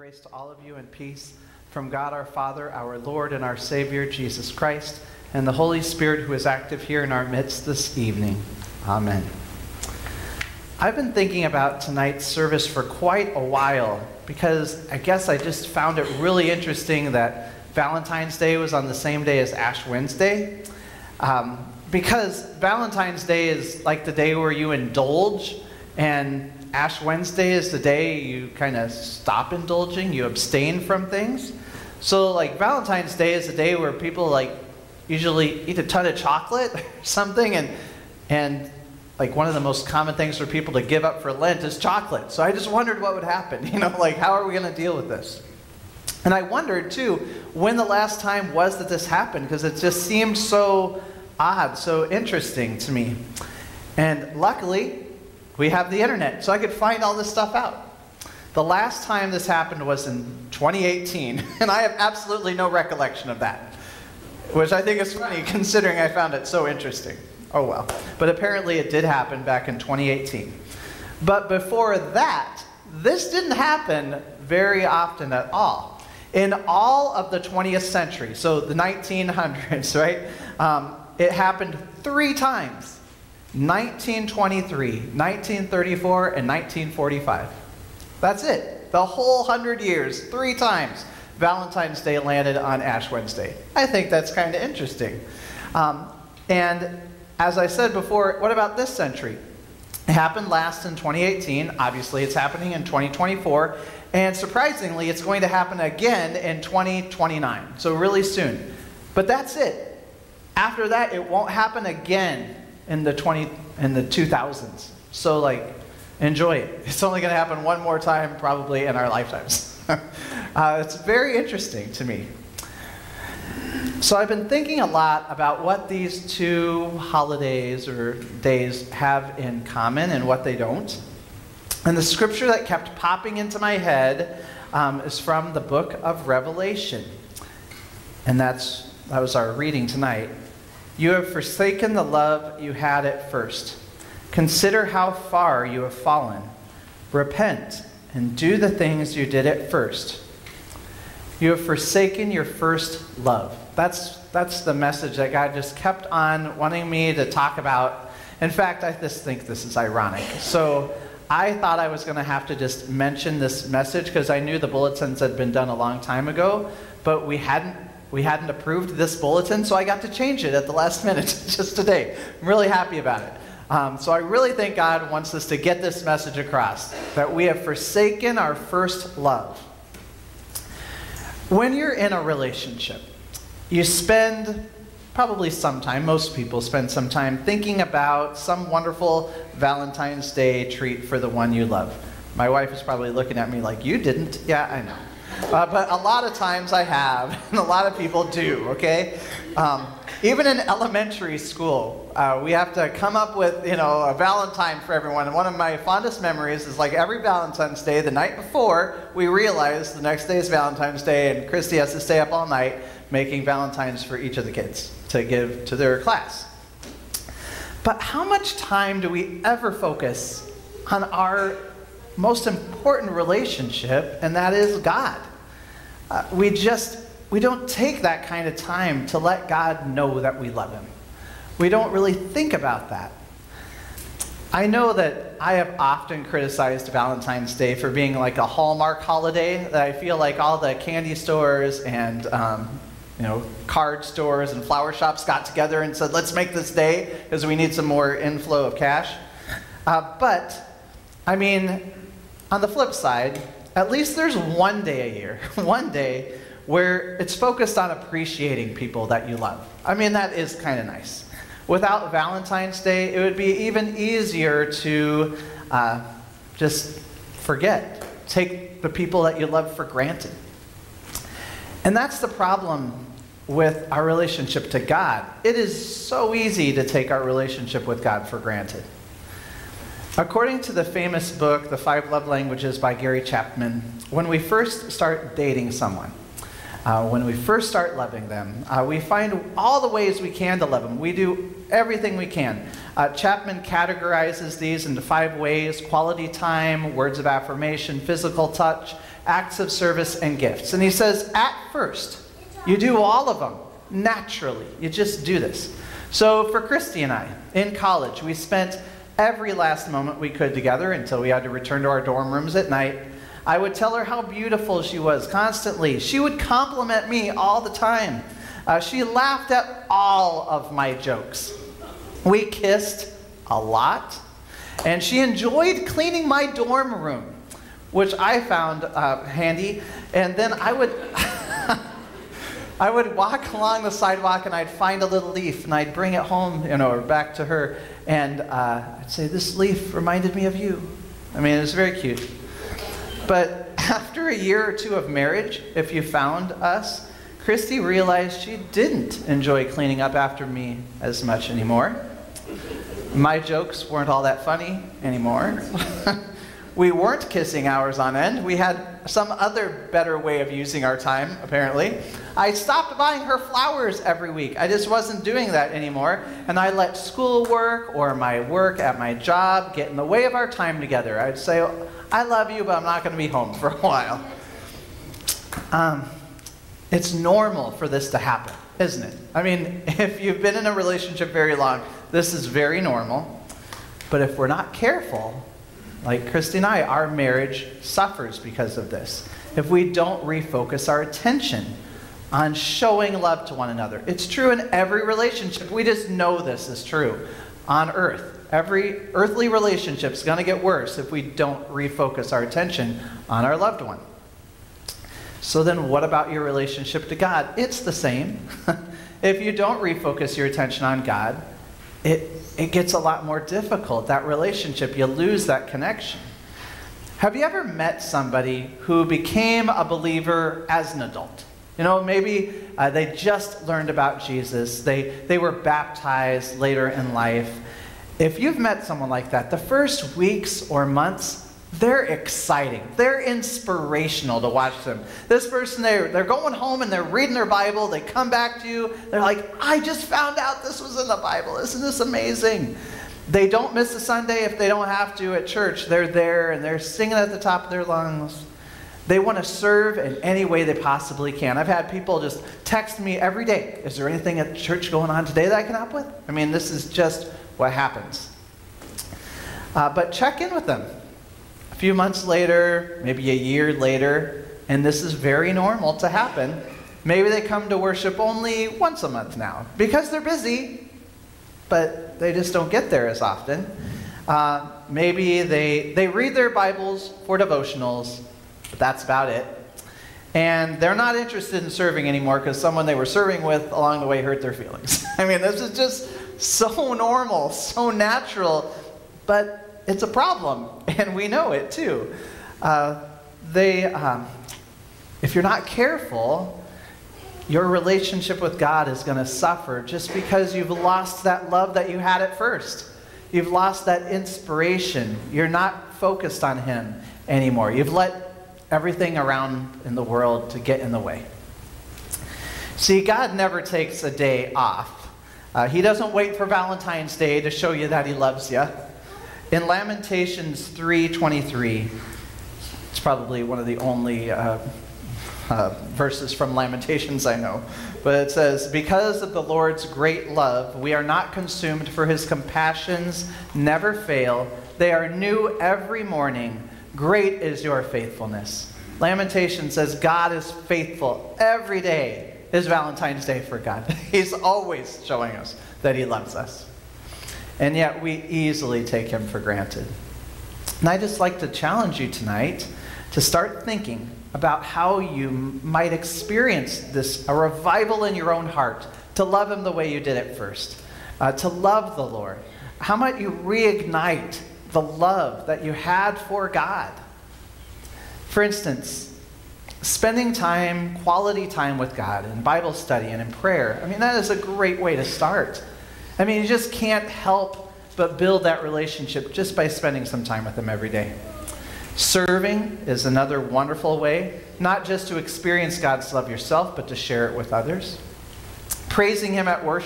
Grace to all of you and peace from God our Father, our Lord and our Savior, Jesus Christ, and the Holy Spirit who is active here in our midst this evening. Amen. I've been thinking about tonight's service for quite a while because I guess I just found it really interesting that Valentine's Day was on the same day as Ash Wednesday. Because Valentine's Day is like the day where you indulge, and Ash Wednesday is the day you kind of stop indulging, you abstain from things. So like Valentine's Day is the day where people like usually eat a ton of chocolate or something, and like one of the most common things for people to give up for Lent is chocolate. So I just wondered what would happen, like how are we going to deal with this? And I wondered too, when the last time was that this happened, because it just seemed so odd, so interesting to me. And luckily, we have the internet, so I could find all this stuff out. The last time this happened was in 2018, and I have absolutely no recollection of that, which I think is funny considering I found it so interesting. Oh well. But apparently it did happen back in 2018. But before that, this didn't happen very often at all. In all of the 20th century, so the 1900s, right? It happened 3 times. 1923, 1934, and 1945. That's it. The whole 100 years, 3 times, Valentine's Day landed on Ash Wednesday. I think that's kind of interesting. And as I said before, what about this century? It happened last in 2018. Obviously, it's happening in 2024. And surprisingly, it's going to happen again in 2029. So really soon. But that's it. After that, it won't happen again in the 2000s. So like, enjoy it. It's only going to happen one more time probably in our lifetimes. It's very interesting to me. So I've been thinking a lot about what these 2 holidays or days have in common and what they don't. And the scripture that kept popping into my head is from the book of Revelation. And that was our reading tonight. You have forsaken the love you had at first. Consider how far you have fallen. Repent and do the things you did at first. You have forsaken your first love. That's the message that God just kept on wanting me to talk about. In fact, I just think this is ironic. So I thought I was going to have to just mention this message because I knew the bulletins had been done a long time ago, but we hadn't approved this bulletin, so I got to change it at the last minute just today. I'm really happy about it. So I really think God wants us to get this message across, that we have forsaken our first love. When you're in a relationship, you spend probably some time, most people spend some time thinking about some wonderful Valentine's Day treat for the one you love. My wife is probably looking at me like, you didn't? Yeah, I know. But a lot of times I have, and a lot of people do, okay? Even in elementary school, we have to come up with, a Valentine for everyone. And one of my fondest memories is like every Valentine's Day, the night before, we realize the next day is Valentine's Day, and Christy has to stay up all night making Valentines for each of the kids to give to their class. But how much time do we ever focus on our most important relationship, and that is God? We don't take that kind of time to let God know that we love Him. We don't really think about that. I know that I have often criticized Valentine's Day for being like a Hallmark holiday, that I feel like all the candy stores and card stores and flower shops got together and said, let's make this day because we need some more inflow of cash. But, I mean, on the flip side, at least there's one day a year, one day where it's focused on appreciating people that you love. I mean, that is kind of nice. Without Valentine's Day, it would be even easier to just forget, take the people that you love for granted. And that's the problem with our relationship to God. It is so easy to take our relationship with God for granted. According to the famous book, The 5 Love Languages by Gary Chapman, when we first start dating someone, when we first start loving them, we find all the ways we can to love them. We do everything we can. Chapman categorizes these into 5 ways: quality time, words of affirmation, physical touch, acts of service, and gifts. And he says, at first, you do all of them naturally. You just do this. So for Christy and I, in college, we spent every last moment we could together until we had to return to our dorm rooms at night. I would tell her how beautiful she was constantly. She would compliment me all the time. She laughed at all of my jokes. We kissed a lot. And she enjoyed cleaning my dorm room, which I found handy. And then I would I would walk along the sidewalk and I'd find a little leaf and I'd bring it home, or back to her. And I'd say, this leaf reminded me of you. I mean, it was very cute. But after a year or 2 of marriage, if you found us, Christy realized she didn't enjoy cleaning up after me as much anymore. My jokes weren't all that funny anymore. We weren't kissing hours on end. We had some other better way of using our time, apparently. I stopped buying her flowers every week. I just wasn't doing that anymore. And I let schoolwork or my work at my job get in the way of our time together. I'd say, I love you, but I'm not going to be home for a while. It's normal for this to happen, isn't it? I mean, if you've been in a relationship very long, this is very normal. But if we're not careful, like Christy and I, our marriage suffers because of this. If we don't refocus our attention on showing love to one another. It's true in every relationship. We just know this is true on earth. Every earthly relationship is going to get worse if we don't refocus our attention on our loved one. So then what about your relationship to God? It's the same. If you don't refocus your attention on God, it gets a lot more difficult. That relationship, you lose that connection. Have you ever met somebody who became a believer as an adult? Maybe they just learned about Jesus. They were baptized later in life. If you've met someone like that, the first weeks or months, they're exciting. They're inspirational to watch them. This person, they're going home and they're reading their Bible. They come back to you. They're like, I just found out this was in the Bible. Isn't this amazing? They don't miss a Sunday if they don't have to at church. They're there and they're singing at the top of their lungs. They want to serve in any way they possibly can. I've had people just text me every day, is there anything at church going on today that I can help with? I mean, this is just what happens. But check in with them. A few months later, maybe a year later, and this is very normal to happen. Maybe they come to worship only once a month now because they're busy, but they just don't get there as often. Maybe they read their Bibles for devotionals, but that's about it. And they're not interested in serving anymore because someone they were serving with along the way hurt their feelings. I mean, this is just so normal, so natural, but it's a problem, and we know it too. If you're not careful, your relationship with God is going to suffer just because you've lost that love that you had at first. You've lost that inspiration. You're not focused on Him anymore. You've let everything around in the world to get in the way. See, God never takes a day off. He doesn't wait for Valentine's Day to show you that He loves you. In Lamentations 3:23, it's probably one of the only verses from Lamentations I know, but it says, because of the Lord's great love, we are not consumed, for His compassions never fail. They are new every morning. Great is your faithfulness. Lamentations says God is faithful. Every day is Valentine's Day for God. He's always showing us that He loves us. And yet we easily take Him for granted. And I'd just like to challenge you tonight to start thinking about how you might experience a revival in your own heart, to love Him the way you did at first, to love the Lord. How might you reignite the love that you had for God? For instance, spending time, quality time with God in Bible study and in prayer. I mean, that is a great way to start. I mean, you just can't help but build that relationship just by spending some time with Him every day. Serving is another wonderful way, not just to experience God's love yourself, but to share it with others. Praising Him at worship,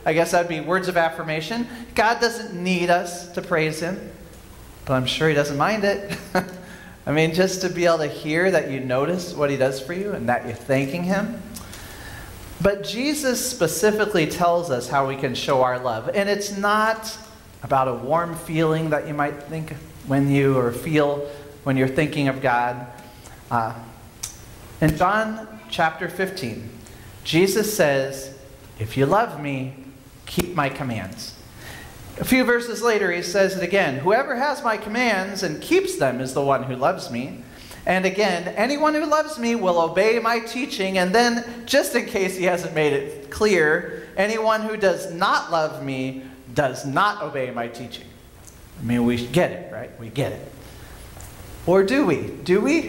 I guess that'd be words of affirmation. God doesn't need us to praise him, but I'm sure he doesn't mind it. I mean, just to be able to hear that you notice what he does for you and that you're thanking him. But Jesus specifically tells us how we can show our love. And it's not about a warm feeling that you might think feel when you're thinking of God. In John chapter 15, Jesus says, "If you love me, keep my commands." A few verses later, he says it again, "Whoever has my commands and keeps them is the one who loves me. And again, anyone who loves me will obey my teaching." And then, just in case he hasn't made it clear, anyone who does not love me does not obey my teaching. I mean, we get it, right? We get it. Or do we? Do we?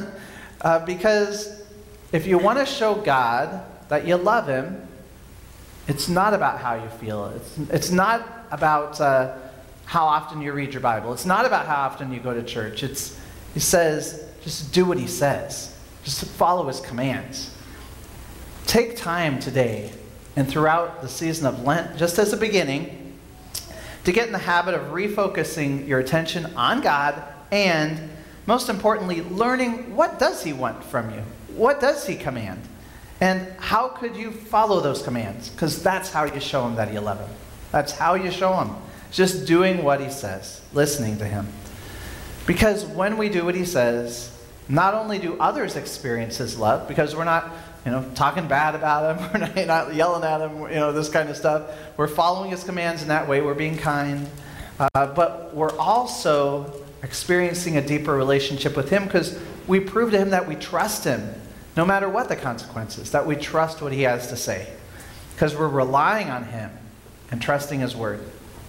Because if you want to show God that you love him, it's not about how you feel. It's not about how often you read your Bible. It's not about how often you go to church. He says, just do what he says. Just follow his commands. Take time today and throughout the season of Lent, just as a beginning, to get in the habit of refocusing your attention on God and, most importantly, learning what does he want from you? What does he command? And how could you follow those commands? Because that's how you show him that you love him. That's how you show him. Just doing what he says, listening to him. Because when we do what he says, not only do others experience his love, because we're not, talking bad about him, we're not yelling at him, this kind of stuff. We're following his commands in that way. We're being kind. But we're also experiencing a deeper relationship with him because we prove to him that we trust him, no matter what the consequences, that we trust what he has to say. Because we're relying on him and trusting his word.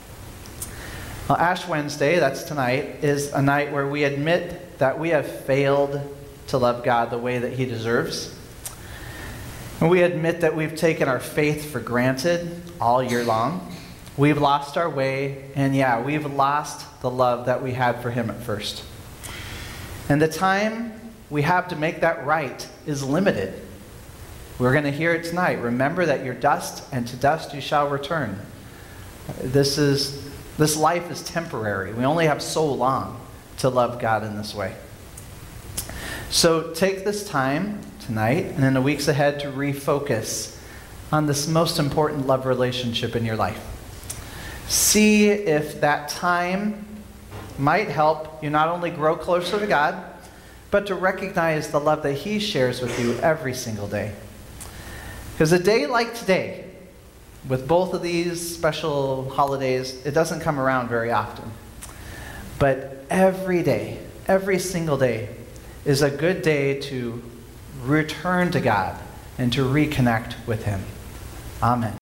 Well, Ash Wednesday, that's tonight, is a night where we admit that we have failed to love God the way that he deserves. And we admit that we've taken our faith for granted all year long. We've lost our way, and we've lost the love that we had for him at first. And the time we have to make that right is limited. We're going to hear it tonight. Remember that you're dust, and to dust you shall return. This life is temporary. We only have so long to love God in this way. So take this time tonight and in the weeks ahead to refocus on this most important love relationship in your life. See if that time might help you not only grow closer to God, but to recognize the love that he shares with you every single day. Because a day like today, with both of these special holidays, it doesn't come around very often. But every day, every single day, is a good day to return to God and to reconnect with him. Amen.